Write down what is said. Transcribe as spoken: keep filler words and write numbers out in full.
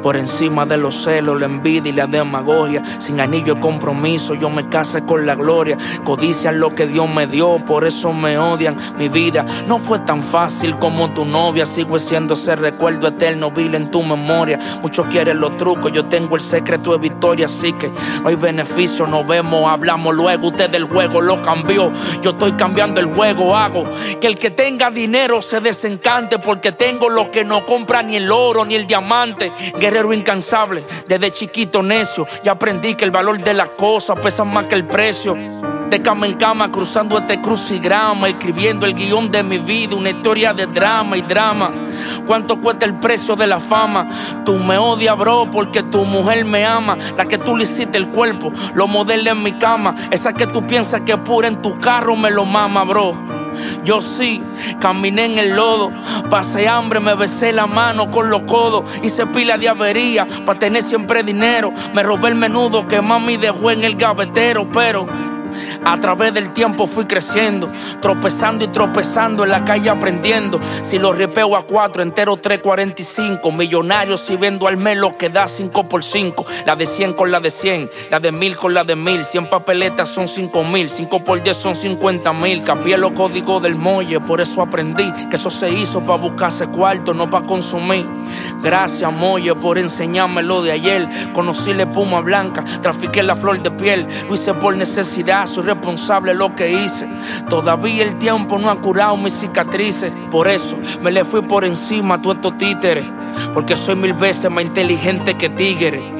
Por encima de los celos, la envidia y la demagogia. Sin anillo de compromiso, yo me casé con la gloria. Codician lo que Dios me dio, por eso me odian. Mi vida no fue tan fácil como tu novia. Sigo siendo ese recuerdo eterno, vil en tu memoria. Muchos quieren los trucos, yo tengo el secreto de victoria. Así que no hay beneficio, nos vemos, hablamos luego. Usted del juego lo cambió, yo estoy cambiando el juego. Hago que el que tenga dinero se desencante, porque tengo lo que no compra ni el oro ni el diamante. Guerrero incansable, desde chiquito necio, ya aprendí que el valor de las cosas pesa más que el precio. De cama en cama, cruzando este crucigrama, escribiendo el guión de mi vida, una historia de drama y drama. ¿Cuánto cuesta el precio de la fama? Tú me odias, bro, porque tu mujer me ama. La que tú le hiciste el cuerpo, lo modela en mi cama. Esa que tú piensas que es pura en tu carro me lo mama, bro. Yo sí, caminé en el lodo, pasé hambre, me besé la mano con los codos. Hice pila de avería para tener siempre dinero. Me robé el menudo que mami dejó en el gavetero, pero a través del tiempo fui creciendo, tropezando y tropezando en la calle aprendiendo. Si lo ripeo a cuatro, entero tres cuarenta y cinco. Millonario si vendo al mes lo que da cinco por cinco. La de cien con la de cien, la de mil con la de mil. Cien papeletas son cinco mil, cinco por diez son cincuenta mil. Cambié los códigos del muelle, por eso aprendí que eso se hizo para buscarse cuarto, no para consumir. Gracias, Molle, por enseñarme lo de ayer. Conocí la espuma blanca, trafiqué la flor de piel. Lo hice por necesidad, soy responsable de lo que hice. Todavía el tiempo no ha curado mis cicatrices. Por eso me le fui por encima a todos estos títeres, porque soy mil veces más inteligente que tigre.